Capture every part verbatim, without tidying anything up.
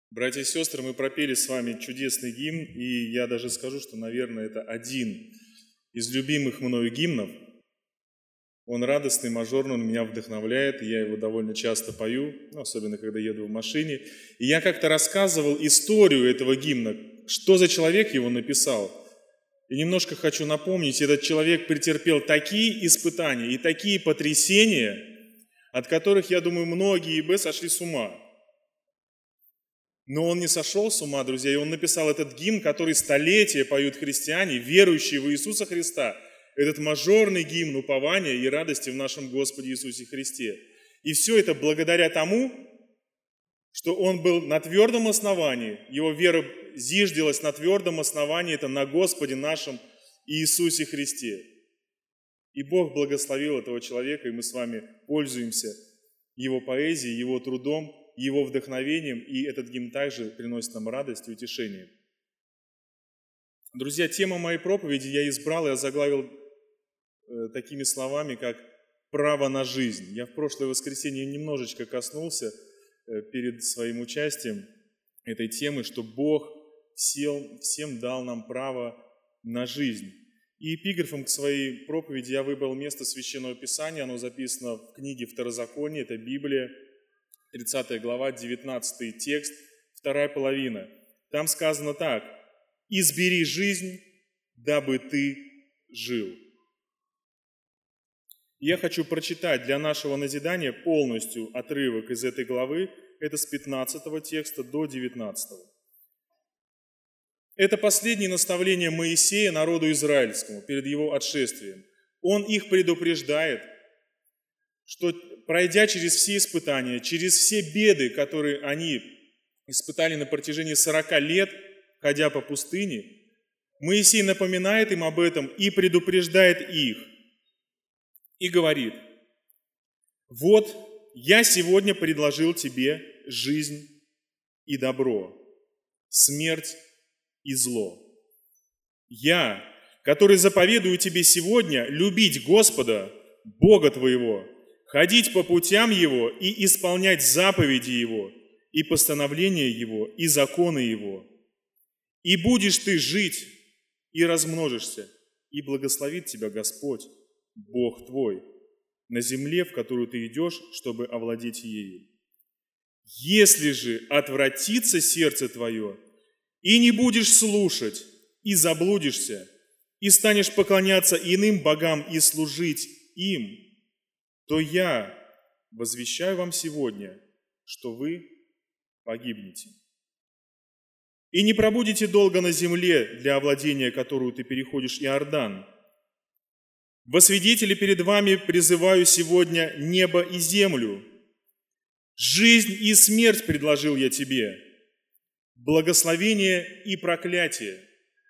Братья и сестры, мы пропели с вами чудесный гимн, и я даже скажу, что, наверное, это один из любимых мною гимнов. Он радостный, мажорный, он меня вдохновляет, и я его довольно часто пою, ну, особенно когда еду в машине. И я как-то рассказывал историю этого гимна, что за человек его написал. И немножко хочу напомнить, этот человек претерпел такие испытания и такие потрясения, от которых, я думаю, многие бы сошли с ума. Но он не сошел с ума, друзья, и он написал этот гимн, который столетия поют христиане, верующие в Иисуса Христа. Этот мажорный гимн упования и радости в нашем Господе Иисусе Христе. И все это благодаря тому, что он был на твердом основании, его вера зиждилась на твердом основании, это на Господе нашем Иисусе Христе. И Бог благословил этого человека, и мы с вами пользуемся его поэзией, его трудом, его вдохновением, и этот гимн также приносит нам радость и утешение. Друзья, тему моей проповеди я избрал и озаглавил э, такими словами, как «право на жизнь». Я в прошлое воскресенье немножечко коснулся э, перед своим участием этой темы, что Бог всем, всем дал нам право на жизнь. И эпиграфом к своей проповеди я выбрал место Священного Писания, оно записано в книге Второзакония, это Библия, тридцатая глава, девятнадцатый текст, вторая половина. Там сказано так: «Избери жизнь, дабы ты жил». Я хочу прочитать для нашего назидания полностью отрывок из этой главы, это с пятнадцатого текста до девятнадцатого. Это последнее наставление Моисея народу израильскому перед его отшествием. Он их предупреждает, что, пройдя через все испытания, через все беды, которые они испытали на протяжении сорока лет, ходя по пустыне, Моисей напоминает им об этом и предупреждает их. И говорит: «Вот я сегодня предложил тебе жизнь и добро, смерть и зло. Я, который заповедую тебе сегодня любить Господа, Бога твоего, ходить по путям Его и исполнять заповеди Его, и постановления Его, и законы Его. И будешь ты жить, и размножишься, и благословит тебя Господь, Бог твой, на земле, в которую ты идешь, чтобы овладеть ею. Если же отвратится сердце твое, и не будешь слушать, и заблудишься, и станешь поклоняться иным богам и служить им, то я возвещаю вам сегодня, что вы погибнете. И не пробудете долго на земле, для овладения которую ты переходишь Иордан. Во свидетели перед вами призываю сегодня небо и землю. Жизнь и смерть предложил я тебе, благословение и проклятие.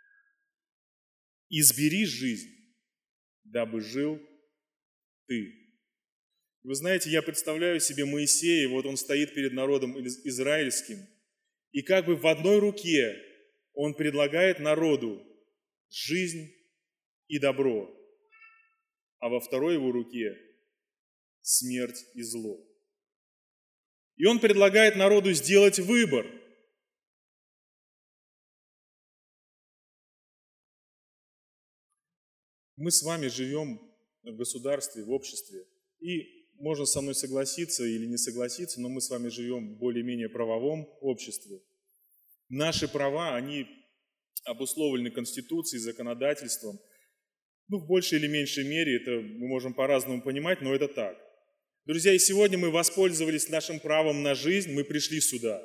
Избери жизнь, дабы жил ты». Вы знаете, я представляю себе Моисея, вот он стоит перед народом израильским, и как бы в одной руке он предлагает народу жизнь и добро, а во второй его руке смерть и зло. И он предлагает народу сделать выбор. Мы с вами живем в государстве, в обществе, и можно со мной согласиться или не согласиться, но мы с вами живем в более-менее правовом обществе. Наши права, они обусловлены Конституцией, законодательством. Ну, в большей или меньшей мере, это мы можем по-разному понимать, но это так. Друзья, и сегодня мы воспользовались нашим правом на жизнь, мы пришли сюда.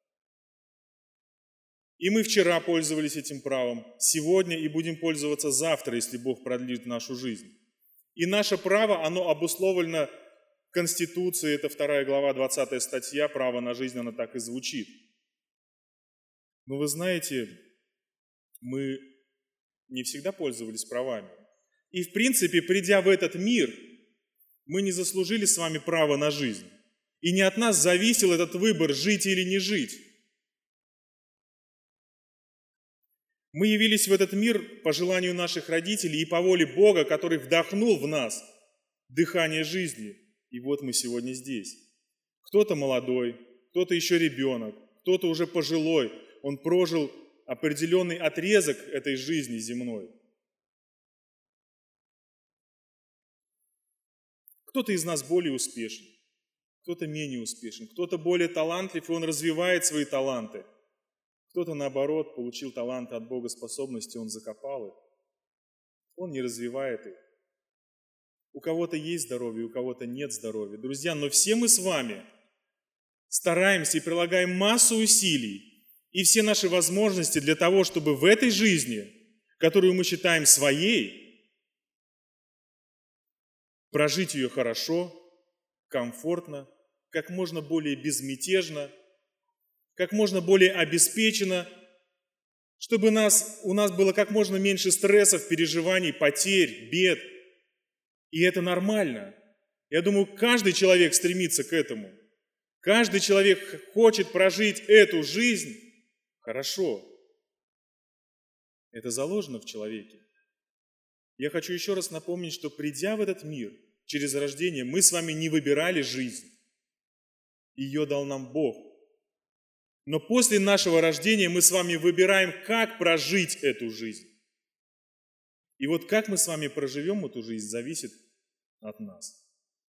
И мы вчера пользовались этим правом, сегодня и будем пользоваться завтра, если Бог продлит нашу жизнь. И наше право, оно обусловлено Конституцией, это вторая глава, двадцатая статья, право на жизнь, она так и звучит. Но вы знаете, мы не всегда пользовались правами. И в принципе, придя в этот мир, мы не заслужили с вами право на жизнь. И не от нас зависел этот выбор, жить или не жить. Мы явились в этот мир по желанию наших родителей и по воле Бога, который вдохнул в нас дыхание жизни. И вот мы сегодня здесь. Кто-то молодой, кто-то еще ребенок, кто-то уже пожилой, он прожил определенный отрезок этой жизни земной. Кто-то из нас более успешен, кто-то менее успешен, кто-то более талантлив, и он развивает свои таланты. Кто-то, наоборот, получил таланты от Бога, способности, он закопал их. Он не развивает их. У кого-то есть здоровье, у кого-то нет здоровья. Друзья, но все мы с вами стараемся и прилагаем массу усилий и все наши возможности для того, чтобы в этой жизни, которую мы считаем своей, прожить ее хорошо, комфортно, как можно более безмятежно, как можно более обеспеченно, чтобы нас, у нас было как можно меньше стрессов, переживаний, потерь, бед. И это нормально. Я думаю, каждый человек стремится к этому. Каждый человек хочет прожить эту жизнь хорошо. Это заложено в человеке. Я хочу еще раз напомнить, что придя в этот мир через рождение, мы с вами не выбирали жизнь. Ее дал нам Бог. Но после нашего рождения мы с вами выбираем, как прожить эту жизнь. И вот как мы с вами проживем эту жизнь, зависит от нас.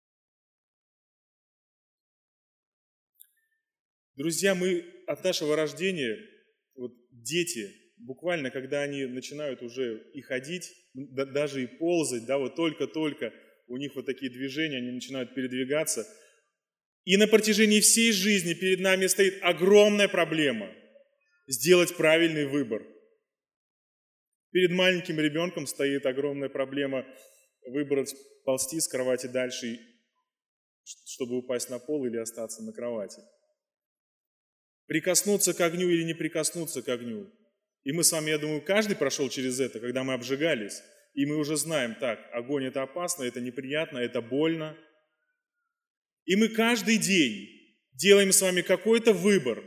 Друзья, мы от нашего рождения, вот дети, буквально, когда они начинают уже и ходить, да, даже и ползать, да, вот только-только у них вот такие движения, они начинают передвигаться. И на протяжении всей жизни перед нами стоит огромная проблема – сделать правильный выбор. Перед маленьким ребенком стоит огромная проблема выбрать, ползти с кровати дальше, чтобы упасть на пол или остаться на кровати. Прикоснуться к огню или не прикоснуться к огню. И мы с вами, я думаю, каждый прошел через это, когда мы обжигались. И мы уже знаем, так, огонь это опасно, это неприятно, это больно. И мы каждый день делаем с вами какой-то выбор.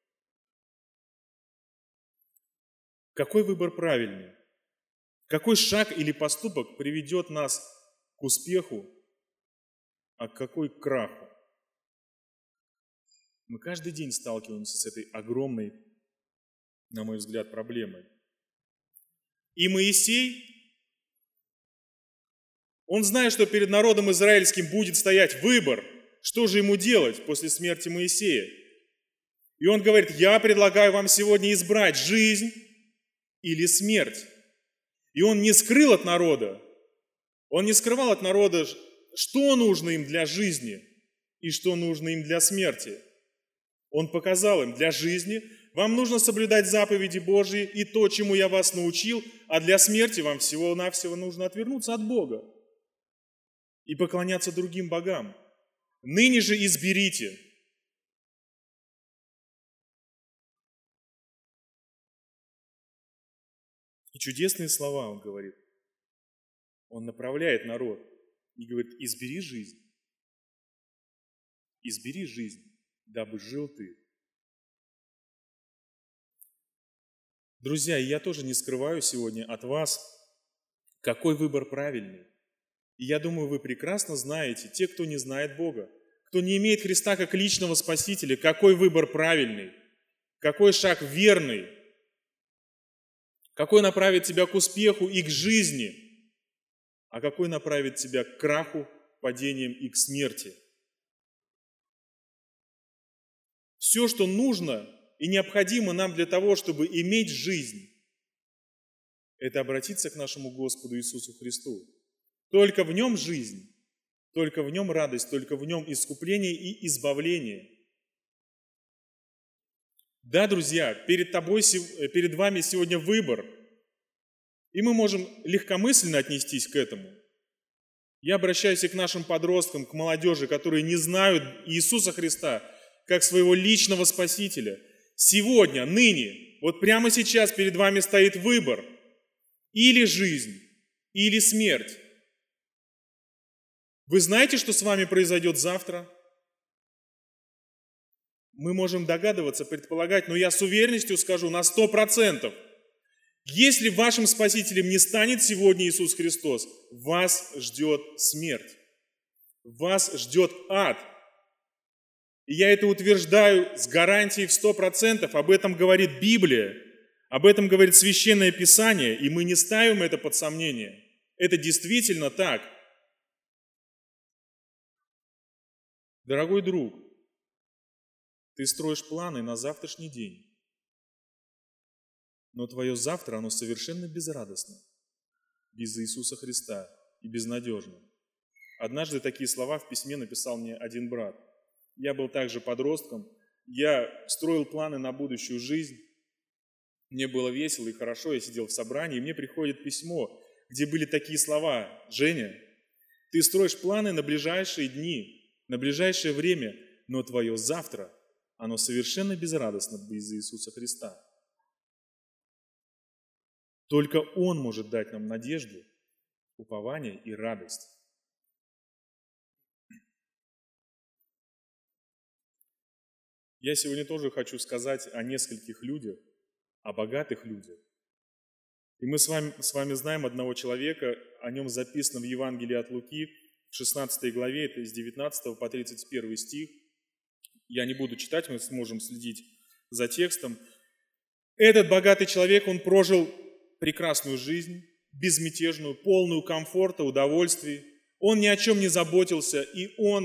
Какой выбор правильный? Какой шаг или поступок приведет нас к успеху, а какой к краху? Мы каждый день сталкиваемся с этой огромной, на мой взгляд, проблемой. И Моисей, он знает, что перед народом израильским будет стоять выбор, что же ему делать после смерти Моисея. И он говорит: я предлагаю вам сегодня избрать жизнь или смерть. И он не скрыл от народа, он не скрывал от народа, что нужно им для жизни и что нужно им для смерти. Он показал им: для жизни вам нужно соблюдать заповеди Божьи и то, чему я вас научил, а для смерти вам всего-навсего нужно отвернуться от Бога и поклоняться другим богам. Ныне же изберите. И чудесные слова он говорит. Он направляет народ и говорит: избери жизнь. Избери жизнь, дабы жил ты. Друзья, я тоже не скрываю сегодня от вас, какой выбор правильный. И я думаю, вы прекрасно знаете, те, кто не знает Бога, кто не имеет Христа как личного Спасителя, какой выбор правильный, какой шаг верный, какой направит тебя к успеху и к жизни, а какой направит тебя к краху, падениям и к смерти. Все, что нужно и необходимо нам для того, чтобы иметь жизнь, это обратиться к нашему Господу Иисусу Христу. Только в Нем жизнь, только в Нем радость, только в Нем искупление и избавление. Да, друзья, перед тобой, перед вами сегодня выбор, и мы можем легкомысленно отнестись к этому. Я обращаюсь и к нашим подросткам, к молодежи, которые не знают Иисуса Христа как своего личного Спасителя. Сегодня, ныне, вот прямо сейчас перед вами стоит выбор: или жизнь, или смерть. Вы знаете, что с вами произойдет завтра? Мы можем догадываться, предполагать, но я с уверенностью скажу на сто процентов. Если вашим Спасителем не станет сегодня Иисус Христос, вас ждет смерть. Вас ждет ад. И я это утверждаю с гарантией в сто процентов. Об этом говорит Библия, об этом говорит Священное Писание, и мы не ставим это под сомнение. Это действительно так. Дорогой друг, ты строишь планы на завтрашний день, но твое завтра, оно совершенно безрадостно, без Иисуса Христа и безнадежно. Однажды такие слова в письме написал мне один брат. Я был также подростком, я строил планы на будущую жизнь, мне было весело и хорошо, я сидел в собрании, и мне приходит письмо, где были такие слова: «Женя, ты строишь планы на ближайшие дни, на ближайшее время, но твое завтра, оно совершенно безрадостно без Иисуса Христа». Только Он может дать нам надежду, упование и радость. Я сегодня тоже хочу сказать о нескольких людях, о богатых людях. И мы с вами, с вами знаем одного человека, о нем записано в Евангелии от Луки, в шестнадцатой главе, это с девятнадцатого по тридцать первый стих. Я не буду читать, мы сможем следить за текстом. Этот богатый человек, он прожил прекрасную жизнь, безмятежную, полную комфорта, удовольствий. Он ни о чем не заботился, и он,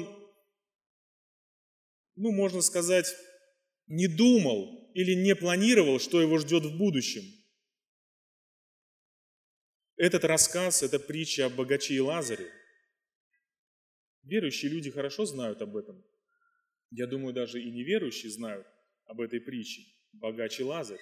ну, можно сказать, не думал или не планировал, что его ждет в будущем. Этот рассказ, это притча о богаче и Лазаре. Верующие люди хорошо знают об этом. Я думаю, даже и неверующие знают об этой притче. Богач и Лазарь.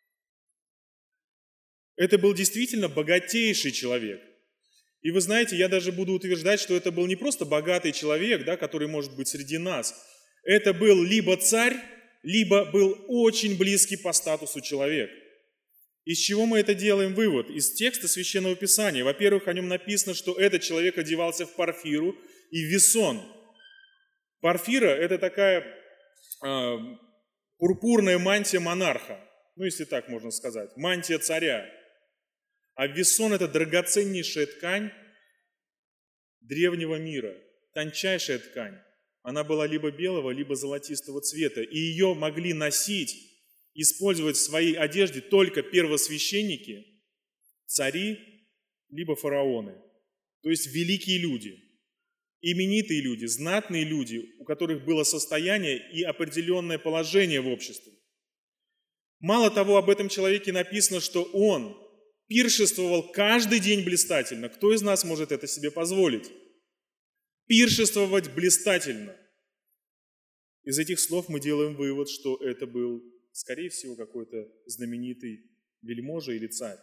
Это был действительно богатейший человек. И вы знаете, я даже буду утверждать, что это был не просто богатый человек, да, который может быть среди нас. Это был либо царь, либо был очень близкий по статусу человек. Из чего мы это делаем вывод? Из текста Священного Писания. Во-первых, о нем написано, что этот человек одевался в парфиру и в весон. Парфира – это такая э, пурпурная мантия монарха, ну, если так можно сказать, мантия царя. А весон – это драгоценнейшая ткань древнего мира, тончайшая ткань. Она была либо белого, либо золотистого цвета, и ее могли носить, использовать в своей одежде только первосвященники, цари, либо фараоны, то есть великие люди, именитые люди, знатные люди, у которых было состояние и определенное положение в обществе. Мало того, об этом человеке написано, что он пиршествовал каждый день блистательно. Кто из нас может это себе позволить? Пиршествовать блистательно. Из этих слов мы делаем вывод, что это был, скорее всего, какой-то знаменитый вельможа или царь.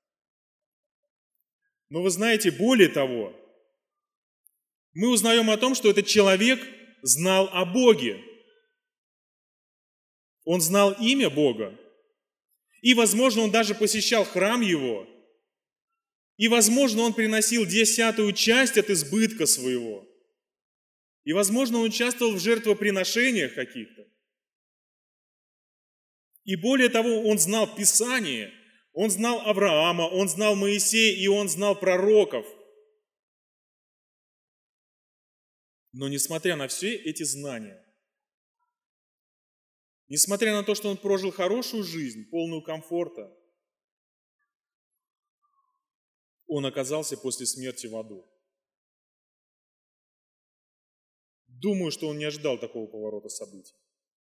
Но вы знаете, более того, мы узнаем о том, что этот человек знал о Боге. Он знал имя Бога. И, возможно, он даже посещал храм его. И, возможно, он приносил десятую часть от избытка своего. И, возможно, он участвовал в жертвоприношениях каких-то. И более того, он знал Писание. Он знал Авраама, он знал Моисея, и он знал пророков. Но несмотря на все эти знания, несмотря на то, что он прожил хорошую жизнь, полную комфорта, он оказался после смерти в аду. Думаю, что он не ожидал такого поворота событий.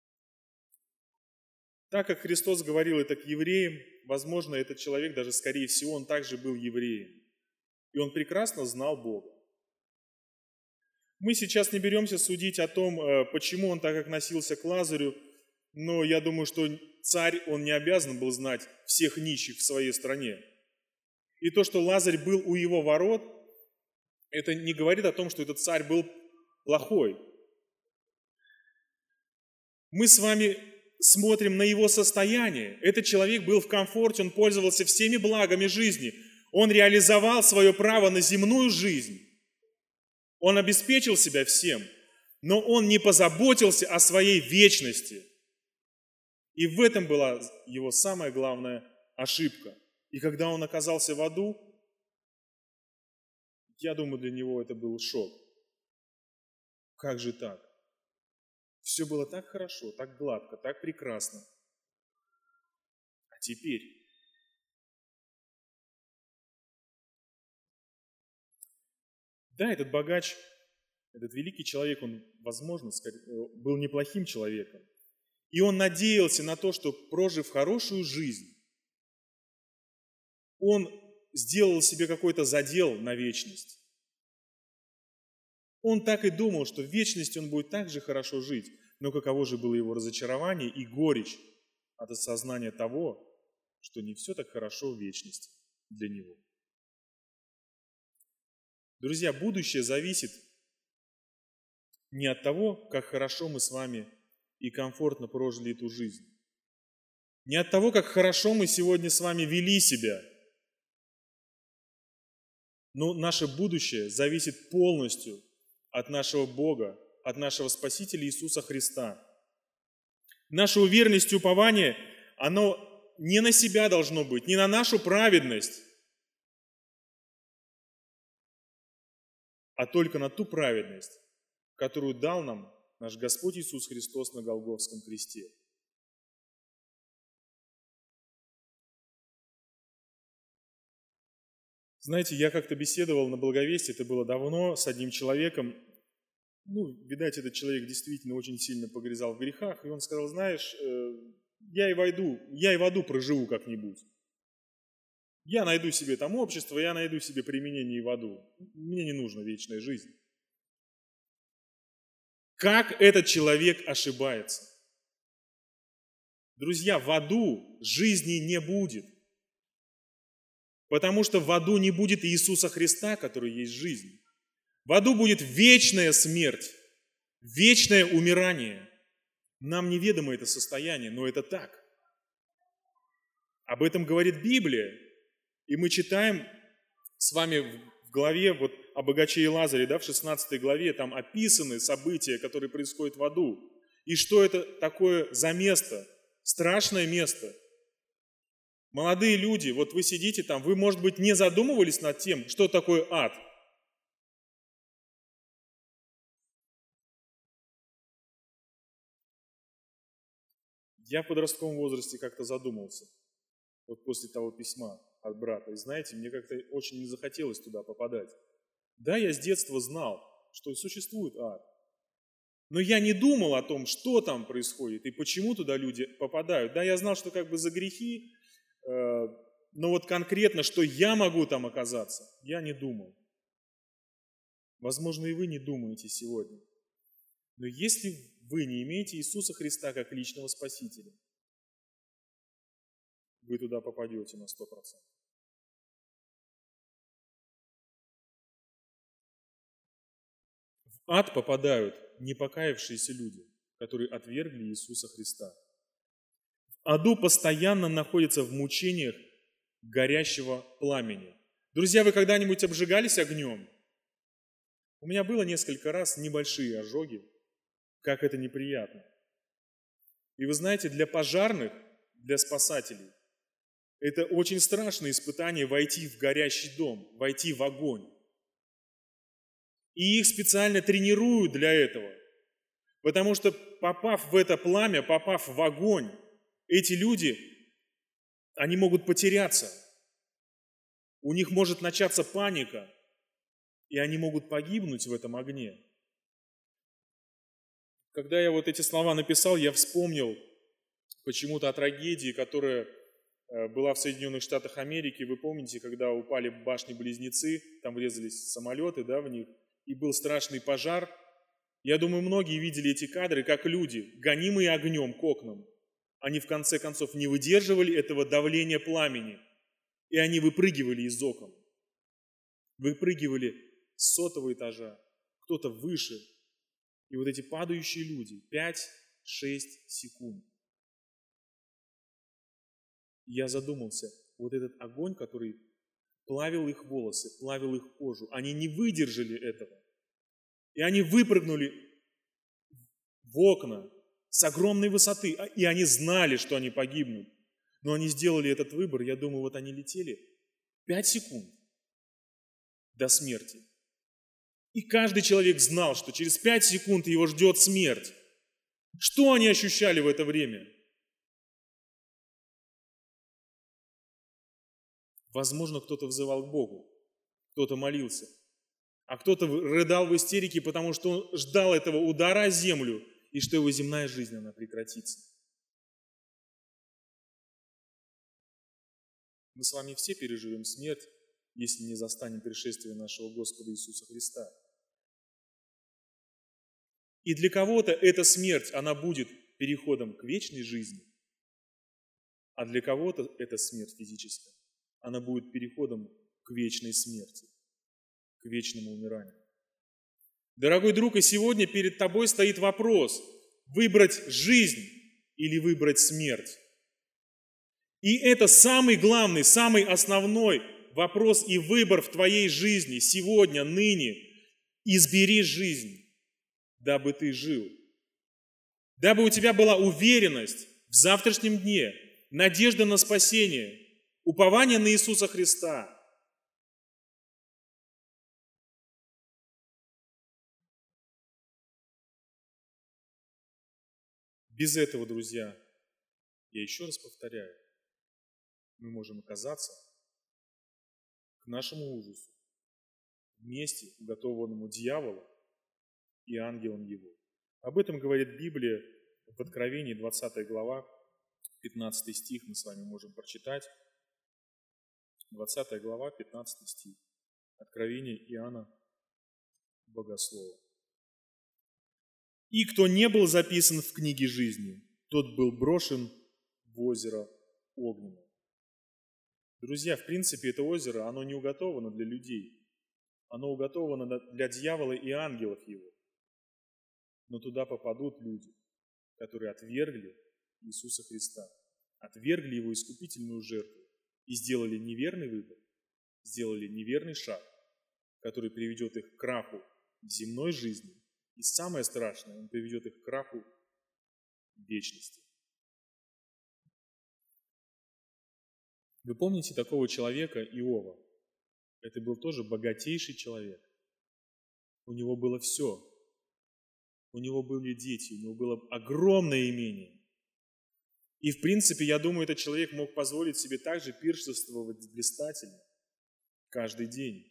Так как Христос говорил это к евреям, возможно, этот человек, даже скорее всего, он также был евреем. И он прекрасно знал Бога. Мы сейчас не беремся судить о том, почему он так относился к Лазарю, но я думаю, что царь, он не обязан был знать всех нищих в своей стране. И то, что Лазарь был у его ворот, это не говорит о том, что этот царь был плохой. Мы с вами смотрим на его состояние. Этот человек был в комфорте, он пользовался всеми благами жизни. Он реализовал свое право на земную жизнь. Он обеспечил себя всем, но он не позаботился о своей вечности. И в этом была его самая главная ошибка. И когда он оказался в аду, я думаю, для него это был шок. Как же так? Все было так хорошо, так гладко, так прекрасно. А теперь? Да, этот богач, этот великий человек, он, возможно, был неплохим человеком. И он надеялся на то, что, прожив хорошую жизнь, он сделал себе какой-то задел на вечность. Он так и думал, что в вечности он будет так же хорошо жить, но каково же было его разочарование и горечь от осознания того, что не все так хорошо в вечности для него. Друзья, будущее зависит не от того, как хорошо мы с вами и комфортно прожили эту жизнь, не от того, как хорошо мы сегодня с вами вели себя, но наше будущее зависит полностью от нашего Бога, от нашего Спасителя Иисуса Христа. Наша уверенность и упование, оно не на себя должно быть, не на нашу праведность, а только на ту праведность, которую дал нам наш Господь Иисус Христос на Голгофском кресте. Знаете, я как-то беседовал на Благовестии, это было давно, с одним человеком. Ну, видать, этот человек действительно очень сильно погрязал в грехах, и он сказал: знаешь, я и войду, я и в аду проживу как-нибудь. Я найду себе там общество, я найду себе применение и в аду. Мне не нужна вечная жизнь. Как этот человек ошибается? Друзья, в аду жизни не будет. Потому что в аду не будет Иисуса Христа, который есть жизнь. В аду будет вечная смерть, вечное умирание. Нам неведомо это состояние, но это так. Об этом говорит Библия. И мы читаем с вами в главе вот о богаче и Лазаре, да, в шестнадцатой главе, там описаны события, которые происходят в аду. И что это такое за место? Страшное место. Молодые люди, вот вы сидите там, вы, может быть, не задумывались над тем, что такое ад. Я в подростковом возрасте как-то задумался, вот после того письма от брата. И знаете, мне как-то очень не захотелось туда попадать. Да, я с детства знал, что существует ад. Но я не думал о том, что там происходит и почему туда люди попадают. Да, я знал, что как бы за грехи, э, но вот конкретно, что я могу там оказаться, я не думал. Возможно, и вы не думаете сегодня. Но если вы не имеете Иисуса Христа как личного Спасителя, вы туда попадете на сто процентов. В ад попадают непокаявшиеся люди, которые отвергли Иисуса Христа. В аду постоянно находятся в мучениях горящего пламени. Друзья, вы когда-нибудь обжигались огнем? У меня было несколько раз небольшие ожоги, как это неприятно. И вы знаете, для пожарных, для спасателей, это очень страшное испытание войти в горящий дом, войти в огонь. И их специально тренируют для этого. Потому что, попав в это пламя, попав в огонь, эти люди, они могут потеряться. У них может начаться паника, и они могут погибнуть в этом огне. Когда я вот эти слова написал, я вспомнил почему-то о трагедии, которая была в Соединенных Штатах Америки. Вы помните, когда упали башни-близнецы, там врезались самолеты, да, в них, и был страшный пожар. Я думаю, многие видели эти кадры, как люди, гонимые огнем к окнам, они в конце концов не выдерживали этого давления пламени, и они выпрыгивали из окон. Выпрыгивали с сотого этажа, кто-то выше. И вот эти падающие люди, пять-шесть секунд. Я задумался, вот этот огонь, который плавил их волосы, плавил их кожу, они не выдержали этого. И они выпрыгнули в окна с огромной высоты, и они знали, что они погибнут. Но они сделали этот выбор, я думаю, вот они летели пять секунд до смерти. И каждый человек знал, что через пять секунд его ждет смерть. Что они ощущали в это время? Возможно, кто-то взывал к Богу, кто-то молился, а кто-то рыдал в истерике, потому что он ждал этого удара о землю, и что его земная жизнь, она прекратится. Мы с вами все переживем смерть, если не застанем пришествия нашего Господа Иисуса Христа. И для кого-то эта смерть, она будет переходом к вечной жизни, а для кого-то эта смерть физическая, она будет переходом к вечной смерти, к вечному умиранию. Дорогой друг, и сегодня перед тобой стоит вопрос: выбрать жизнь или выбрать смерть. И это самый главный, самый основной вопрос и выбор в твоей жизни сегодня, ныне. Избери жизнь, дабы ты жил. Дабы у тебя была уверенность в завтрашнем дне, надежда на спасение, упование на Иисуса Христа. Без этого, друзья, я еще раз повторяю, мы можем оказаться к нашему ужасу в месте, уготованному дьяволу и ангелам его. Об этом говорит Библия в Откровении, двадцатая глава, пятнадцатый стих, мы с вами можем прочитать. двадцатая глава, пятнадцатый стих. Откровение Иоанна Богослова. «И кто не был записан в книге жизни, тот был брошен в озеро огненное». Друзья, в принципе, это озеро, оно не уготовано для людей. Оно уготовано для дьявола и ангелов его. Но туда попадут люди, которые отвергли Иисуса Христа, отвергли Его искупительную жертву и сделали неверный выбор, сделали неверный шаг, который приведет их к краху в земной жизни. И самое страшное, он приведет их к краху в вечности. Вы помните такого человека Иова? Это был тоже богатейший человек. У него было все. У него были дети, у него было огромное имение. И в принципе, я думаю, этот человек мог позволить себе также пиршествовать блистательно каждый день.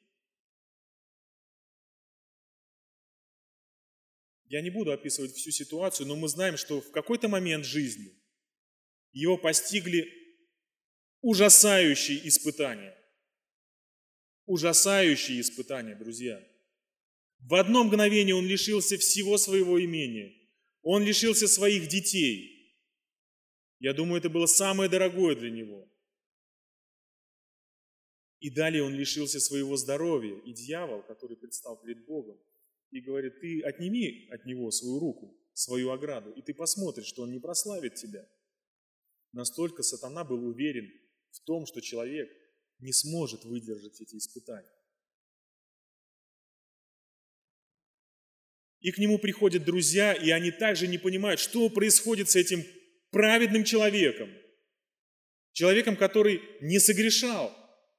Я не буду описывать всю ситуацию, но мы знаем, что в какой-то момент жизни его постигли ужасающие испытания. Ужасающие испытания, друзья. В одно мгновение он лишился всего своего имения. Он лишился своих детей. Я думаю, это было самое дорогое для него. И далее он лишился своего здоровья. И дьявол, который предстал перед Богом, и говорит: ты отними от него свою руку, свою ограду, и ты посмотришь, что он не прославит тебя. Настолько сатана был уверен в том, что человек не сможет выдержать эти испытания. И к нему приходят друзья, и они также не понимают, что происходит с этим праведным человеком. Человеком, который не согрешал.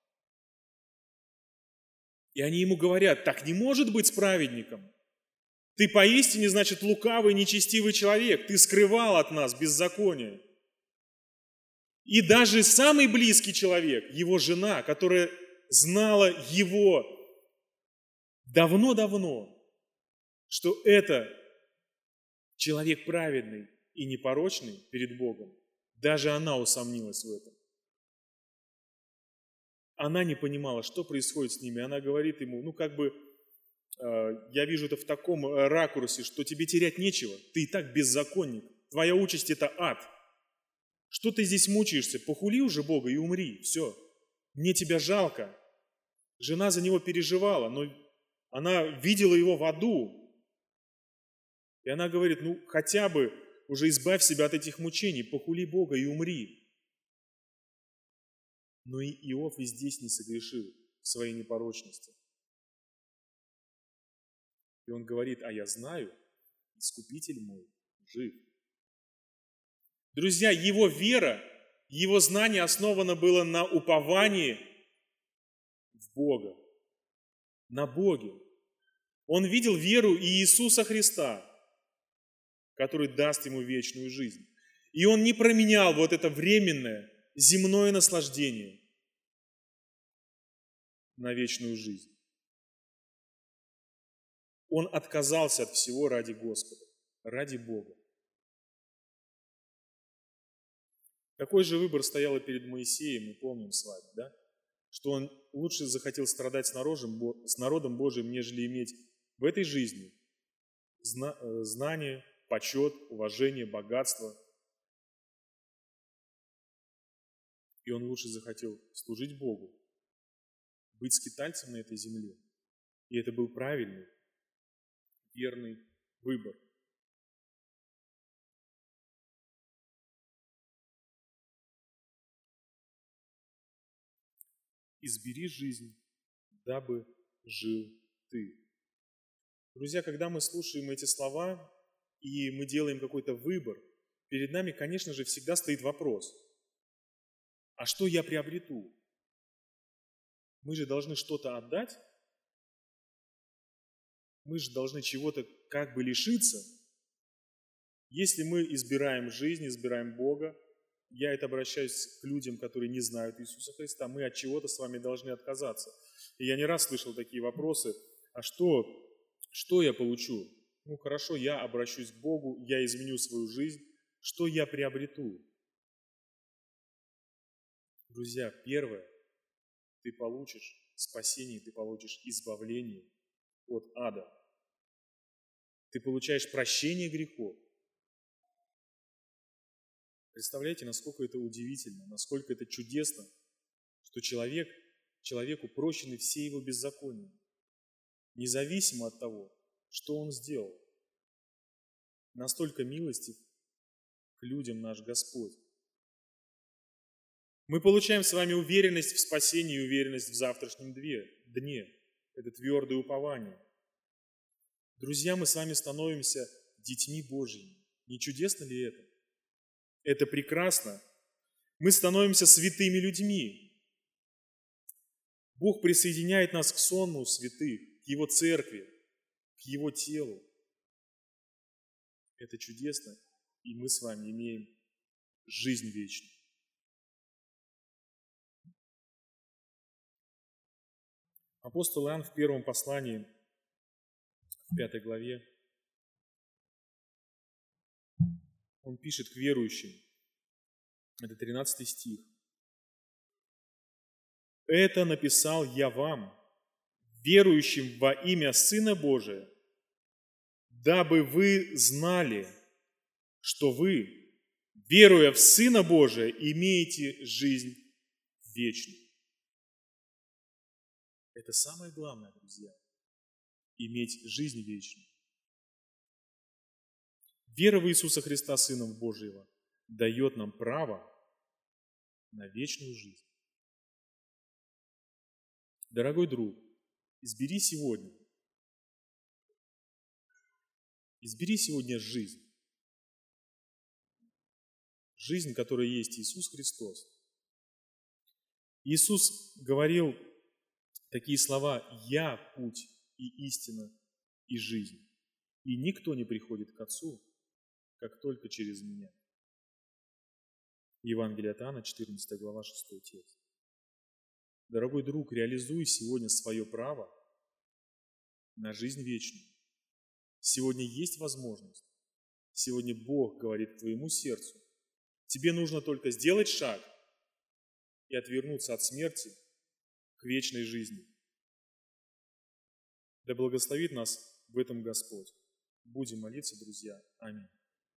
И они ему говорят: так не может быть с праведником. Ты поистине, значит, лукавый, нечестивый человек. Ты скрывал от нас беззаконие. И даже самый близкий человек, его жена, которая знала его давно-давно, что это человек праведный и непорочный перед Богом, даже она усомнилась в этом. Она не понимала, что происходит с ними. Она говорит ему, ну как бы, э, я вижу это в таком ракурсе, что тебе терять нечего. Ты и так беззаконник. Твоя участь – это ад. Что ты здесь мучаешься? Похули уже Бога и умри. Все. Мне тебя жалко. Жена за него переживала, но она видела его в аду. И она говорит, ну хотя бы уже избавь себя от этих мучений, похули Бога и умри. Но и Иов и здесь не согрешил в своей непорочности. И он говорит, а я знаю, Искупитель мой жив. Друзья, его вера, его знание основано было на уповании в Бога, на Боге. Он видел веру Иисуса Христа. который даст ему вечную жизнь. И он не променял вот это временное, земное наслаждение на вечную жизнь. Он отказался от всего ради Господа, ради Бога. Такой же выбор стоял и перед Моисеем, мы помним с вами, да? Что он лучше захотел страдать с народом, с народом Божиим, нежели иметь в этой жизни знание, почет, уважение, богатство. И он лучше захотел служить Богу, быть скитальцем на этой земле. И это был правильный, верный выбор. «Избери жизнь, дабы жил ты». Друзья, когда мы слушаем эти слова, и мы делаем какой-то выбор, перед нами, конечно же, всегда стоит вопрос: а что я приобрету? Мы же должны что-то отдать? Мы же должны чего-то как бы лишиться? Если мы избираем жизнь, избираем Бога, я это обращаюсь к людям, которые не знают Иисуса Христа, мы от чего-то с вами должны отказаться. И я не раз слышал такие вопросы: а что, что я получу? Ну хорошо, я обращусь к Богу, я изменю свою жизнь, что я приобрету? Друзья, первое, ты получишь спасение, ты получишь избавление от ада. Ты получаешь прощение грехов. Представляете, насколько это удивительно, насколько это чудесно, что человек, человеку прощены все его беззакония, независимо от того, что он сделал. Настолько милостив к людям наш Господь. Мы получаем с вами уверенность в спасении и уверенность в завтрашнем дне. Это твердое упование. Друзья, мы с вами становимся детьми Божьими. Не чудесно ли это? Это прекрасно. Мы становимся святыми людьми. Бог присоединяет нас к сонму святых, к Его церкви, к Его телу. Это чудесно, и мы с вами имеем жизнь вечную. Апостол Иоанн в первом послании, в пятой главе, он пишет к верующим, это тринадцатый стих. «Это написал я вам, верующим во имя Сына Божия, дабы вы знали, что вы, веруя в Сына Божия, имеете жизнь вечную». Это самое главное, друзья, иметь жизнь вечную. Вера в Иисуса Христа, Сына Божьего, дает нам право на вечную жизнь. Дорогой друг, избери сегодня, избери сегодня жизнь. Жизнь, которая есть Иисус Христос. Иисус говорил такие слова: «Я путь и истина и жизнь, и никто не приходит к Отцу, как только через меня». Евангелие от Иоанна, четырнадцатая глава, шестой текст. Дорогой друг, реализуй сегодня свое право на жизнь вечную. Сегодня есть возможность. Сегодня Бог говорит к твоему сердцу. Тебе нужно только сделать шаг и отвернуться от смерти к вечной жизни. Да благословит нас в этом Господь. Будем молиться, друзья. Аминь.